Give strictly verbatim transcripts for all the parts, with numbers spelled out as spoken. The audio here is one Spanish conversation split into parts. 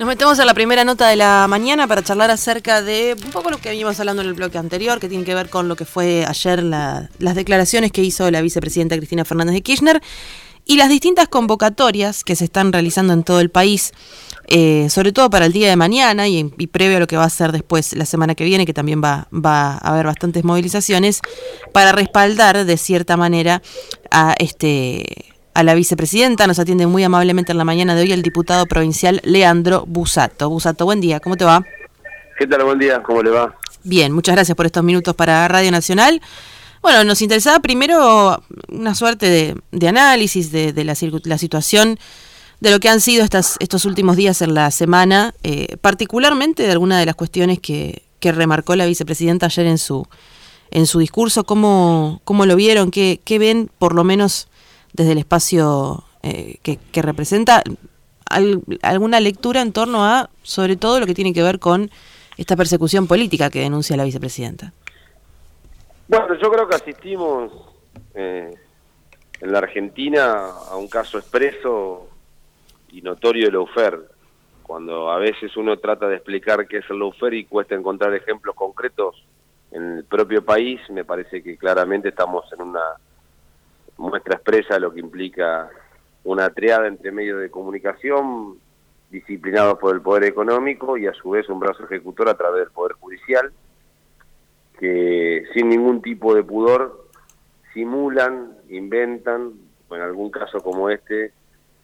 Nos metemos a la primera nota de la mañana para charlar acerca de un poco lo que venimos hablando en el bloque anterior, que tiene que ver con lo que fue ayer la, las declaraciones que hizo la vicepresidenta Cristina Fernández de Kirchner y las distintas convocatorias que se están realizando en todo el país, eh, sobre todo para el día de mañana y, y previo a lo que va a ser después la semana que viene, que también va, va a haber bastantes movilizaciones, para respaldar de cierta manera a este... a la vicepresidenta. Nos atiende muy amablemente en la mañana de hoy el diputado provincial Leandro Busato. Busato, buen día, ¿cómo te va? ¿Qué tal? Buen día, ¿cómo le va? Bien, muchas gracias por estos minutos para Radio Nacional. Bueno, nos interesaba primero una suerte de, de análisis de, de la, la situación de lo que han sido estas, estos últimos días en la semana, eh, particularmente de alguna de las cuestiones que, que remarcó la vicepresidenta ayer en su, en su discurso. ¿Cómo, cómo lo vieron? ¿Qué, qué ven, por lo menos desde el espacio eh, que, que representa, al, alguna lectura en torno a, sobre todo, lo que tiene que ver con esta persecución política que denuncia la vicepresidenta? Bueno, yo creo que asistimos eh, en la Argentina a un caso expreso y notorio de lawfare, cuando a veces uno trata de explicar qué es el lawfare y cuesta encontrar ejemplos concretos en el propio país. Me parece que claramente estamos en una muestra expresa de lo que implica una triada entre medios de comunicación disciplinados por el poder económico y a su vez un brazo ejecutor a través del poder judicial, que sin ningún tipo de pudor simulan, inventan, o en algún caso como este,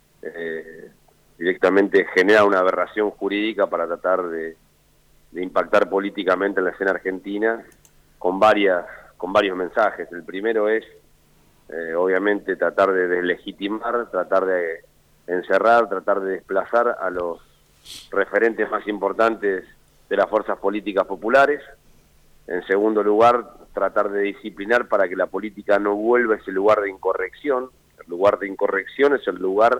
eh, directamente genera una aberración jurídica para tratar de, de impactar políticamente en la escena argentina con varias, con varios mensajes. El primero es Eh, obviamente tratar de deslegitimar, tratar de encerrar, tratar de desplazar a los referentes más importantes de las fuerzas políticas populares. En segundo lugar, tratar de disciplinar para que la política no vuelva a ese lugar de incorrección. El lugar de incorrección es el lugar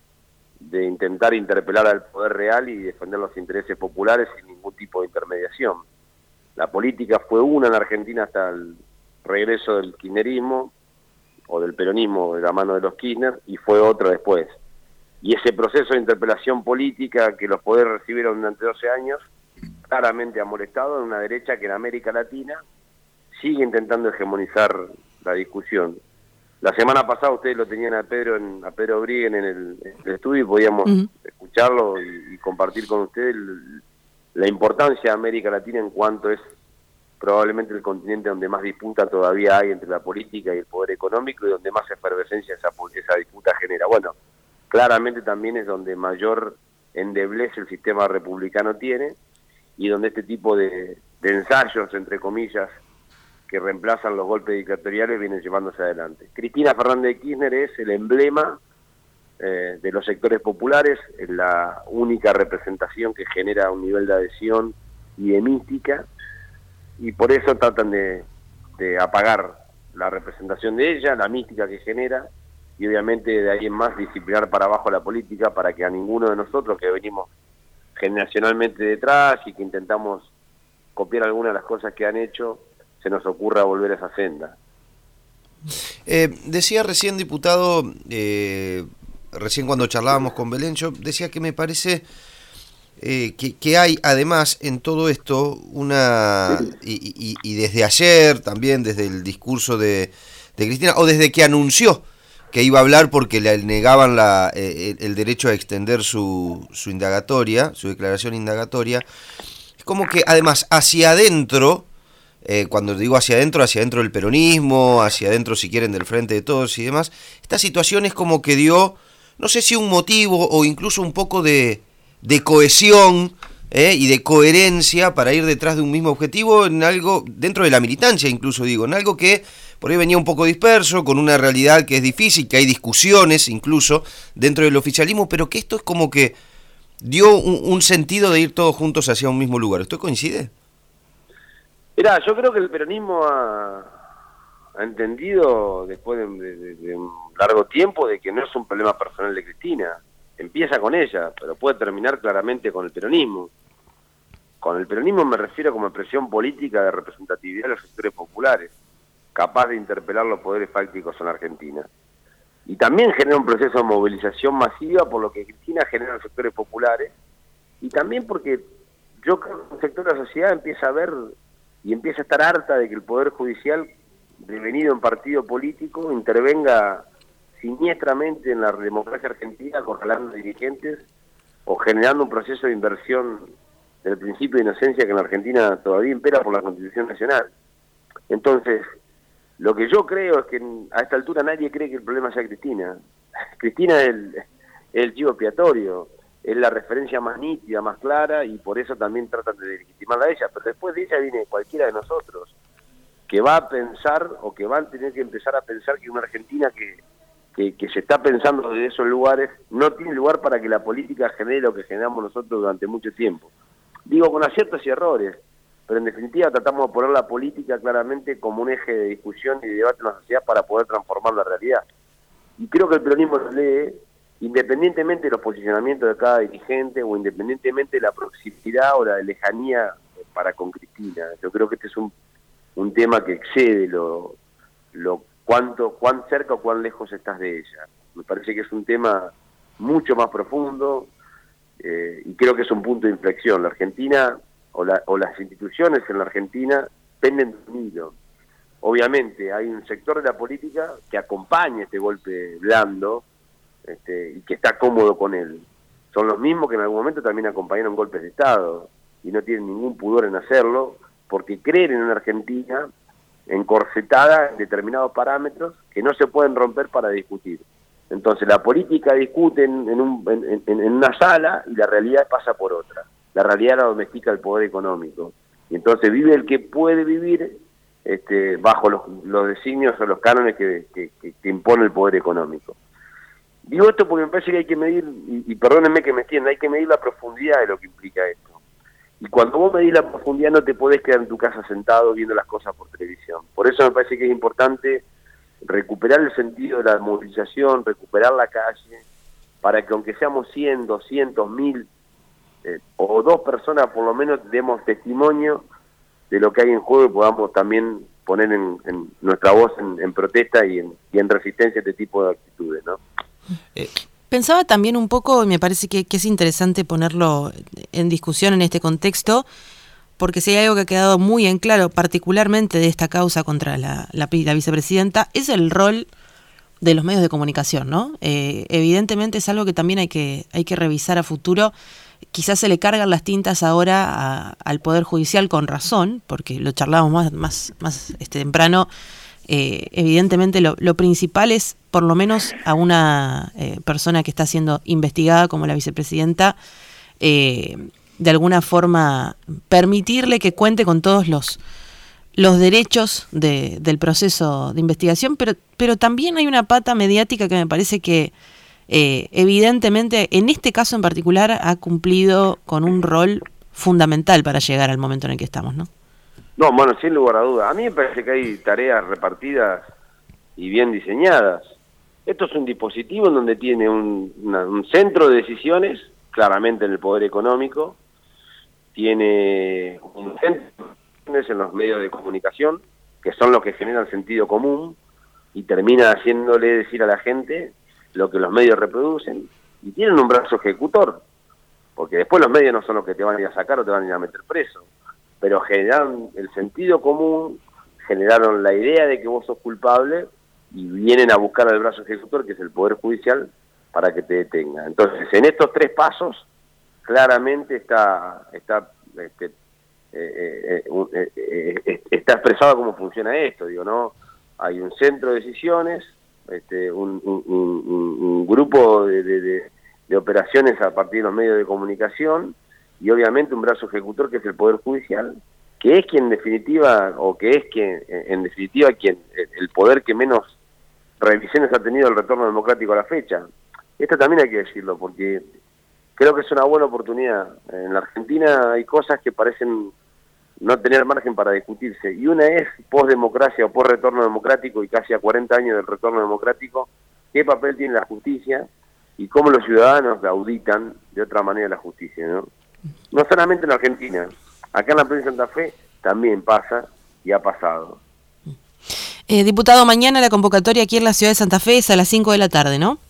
de intentar interpelar al poder real y defender los intereses populares sin ningún tipo de intermediación. La política fue una en Argentina hasta el regreso del kirchnerismo, o del peronismo de la mano de los Kirchner, y fue otra después. Y ese proceso de interpelación política que los poderes recibieron durante doce años, claramente ha molestado en una derecha que en América Latina sigue intentando hegemonizar la discusión. La semana pasada ustedes lo tenían a Pedro en, a Pedro Briguen en el, en el estudio y podíamos uh-huh. escucharlo y, y compartir con ustedes el, la importancia de América Latina en cuanto es probablemente el continente donde más disputa todavía hay entre la política y el poder económico y donde más efervescencia esa, esa disputa genera. Bueno, claramente también es donde mayor endeblece el sistema republicano tiene y donde este tipo de, de ensayos, entre comillas, que reemplazan los golpes dictatoriales vienen llevándose adelante. Cristina Fernández de Kirchner es el emblema eh, de los sectores populares, es la única representación que genera un nivel de adhesión y de mística, y por eso tratan de, de apagar la representación de ella, la mística que genera, y obviamente de ahí en más disciplinar para abajo la política para que a ninguno de nosotros que venimos generacionalmente detrás y que intentamos copiar algunas de las cosas que han hecho, se nos ocurra volver a esa senda. Eh, decía recién, diputado, eh, recién cuando charlábamos con Belén, yo decía que me parece... Eh, que, que hay además en todo esto una y, y, y desde ayer también desde el discurso de, de Cristina o desde que anunció que iba a hablar porque le negaban la, eh, el derecho a extender su, su indagatoria, su declaración indagatoria, es como que además hacia adentro, eh, cuando digo hacia adentro, hacia adentro del peronismo, hacia adentro si quieren del Frente de Todos y demás, esta situación es como que dio, no sé si un motivo o incluso un poco de de cohesión eh, y de coherencia para ir detrás de un mismo objetivo en algo, dentro de la militancia incluso digo, en algo que por ahí venía un poco disperso, con una realidad que es difícil, que hay discusiones incluso dentro del oficialismo, pero que esto es como que dio un, un sentido de ir todos juntos hacia un mismo lugar. ¿Usted coincide? Mirá, yo creo que el peronismo ha, ha entendido después de, de, de un largo tiempo de que no es un problema personal de Cristina. Empieza con ella, pero puede terminar claramente con el peronismo. Con el peronismo me refiero como expresión política de representatividad de los sectores populares, capaz de interpelar los poderes fácticos en la Argentina. Y también genera un proceso de movilización masiva, por lo que Cristina genera en los sectores populares y también porque yo creo que un sector de la sociedad empieza a ver y empieza a estar harta de que el Poder Judicial, devenido en partido político, intervenga siniestramente en la democracia argentina, acorralando dirigentes o generando un proceso de inversión del principio de inocencia que en la Argentina todavía impera por la Constitución Nacional. Entonces, lo que yo creo es que a esta altura nadie cree que el problema sea Cristina. Cristina es el, el chivo expiatorio, es la referencia más nítida, más clara, y por eso también tratan de legitimarla a ella. Pero después de ella viene cualquiera de nosotros que va a pensar o que va a tener que empezar a pensar que una Argentina que, que, que se está pensando desde esos lugares no tiene lugar para que la política genere lo que generamos nosotros durante mucho tiempo. Digo, con aciertos y errores, pero en definitiva tratamos de poner la política claramente como un eje de discusión y de debate en la sociedad para poder transformar la realidad. Y creo que el peronismo lo lee, independientemente de los posicionamientos de cada dirigente o independientemente de la proximidad o la lejanía para con Cristina. Yo creo que este es un, un tema que excede lo, lo cuánto, cuán cerca o cuán lejos estás de ella. Me parece que es un tema mucho más profundo eh, y creo que es un punto de inflexión. La Argentina o, la, o las instituciones en la Argentina penden de un hilo. Obviamente hay un sector de la política que acompaña este golpe blando este, y que está cómodo con él. Son los mismos que en algún momento también acompañaron golpes de Estado y no tienen ningún pudor en hacerlo porque creen en una Argentina encorsetada en determinados parámetros que no se pueden romper para discutir. Entonces la política discute en, en, un, en, en, en una sala y la realidad pasa por otra. La realidad la domestica el poder económico. Y entonces vive el que puede vivir este, bajo los, los designios o los cánones que, que, que, que impone el poder económico. Digo esto porque me parece que hay que medir, y, y perdónenme que me extienda, hay que medir la profundidad de lo que implica esto. Y cuando vos medís la profundidad no te podés quedar en tu casa sentado viendo las cosas por televisión. Por eso me parece que es importante recuperar el sentido de la movilización, recuperar la calle, para que aunque seamos cien, doscientos, mil, eh, o dos personas por lo menos demos testimonio de lo que hay en juego y podamos también poner en, en nuestra voz en, en protesta y en, y en resistencia a este tipo de actitudes, ¿no? Eh. Pensaba también un poco, y me parece que, que es interesante ponerlo en discusión en este contexto, porque si hay algo que ha quedado muy en claro, particularmente de esta causa contra la, la, la vicepresidenta, es el rol de los medios de comunicación, ¿no? Eh, evidentemente es algo que también hay que, hay que revisar a futuro. Quizás se le cargan las tintas ahora a, al Poder Judicial con razón, porque lo charlábamos más, más, más este, temprano. Eh, evidentemente lo, lo principal es, por lo menos a una eh, persona que está siendo investigada como la vicepresidenta, eh, de alguna forma permitirle que cuente con todos los, los derechos de, del proceso de investigación, pero, pero también hay una pata mediática que me parece que eh, evidentemente en este caso en particular ha cumplido con un rol fundamental para llegar al momento en el que estamos, ¿no? No, bueno, sin lugar a dudas. A mí me parece que hay tareas repartidas y bien diseñadas. Esto es un dispositivo en donde tiene un, una, un centro de decisiones, claramente en el poder económico, tiene un centro de decisiones en los medios de comunicación, que son los que generan sentido común, y termina haciéndole decir a la gente lo que los medios reproducen, y tienen un brazo ejecutor, porque después los medios no son los que te van a ir a sacar o te van a ir a meter preso, pero generaron el sentido común, generaron la idea de que vos sos culpable y vienen a buscar al brazo ejecutor, que es el Poder Judicial, para que te detenga. Entonces, en estos tres pasos, claramente está está este, eh, eh, eh, eh, está expresado cómo funciona esto, digo, ¿no? Hay un centro de decisiones, este, un, un, un, un grupo de, de, de, de operaciones a partir de los medios de comunicación, y obviamente un brazo ejecutor que es el Poder Judicial, que es quien en definitiva, o que es quien, en definitiva quien el poder que menos revisiones ha tenido el retorno democrático a la fecha. Esto también hay que decirlo, porque creo que es una buena oportunidad. En la Argentina hay cosas que parecen no tener margen para discutirse, y una es post-democracia o post-retorno democrático, y casi a cuarenta años del retorno democrático, qué papel tiene la justicia y cómo los ciudadanos la auditan de otra manera la justicia, ¿no? No solamente en la Argentina, acá en la provincia de Santa Fe también pasa y ha pasado. Eh, diputado, mañana la convocatoria aquí en la ciudad de Santa Fe es a las cinco de la tarde, ¿no?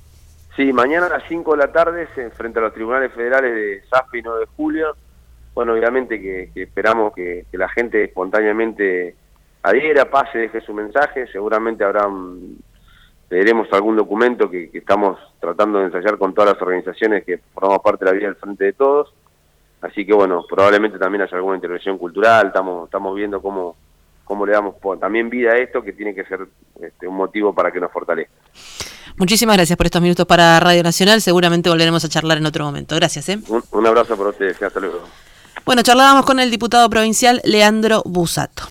Sí, mañana a las cinco de la tarde, frente a los tribunales federales de S A F y nueve de julio. Bueno, obviamente que, que esperamos que, que la gente espontáneamente adhiera, pase, deje su mensaje. Seguramente habrá, leeremos algún documento que, que estamos tratando de ensayar con todas las organizaciones que formamos parte de la vida del Frente de Todos. Así que bueno, probablemente también haya alguna intervención cultural. Estamos, estamos viendo cómo, cómo le damos también vida a esto, que tiene que ser este, un motivo para que nos fortalezca. Muchísimas gracias por estos minutos para Radio Nacional. Seguramente volveremos a charlar en otro momento. Gracias. ¿eh? Un, un abrazo para ustedes. Hasta luego. Bueno, charlábamos con el diputado provincial Leandro Busato.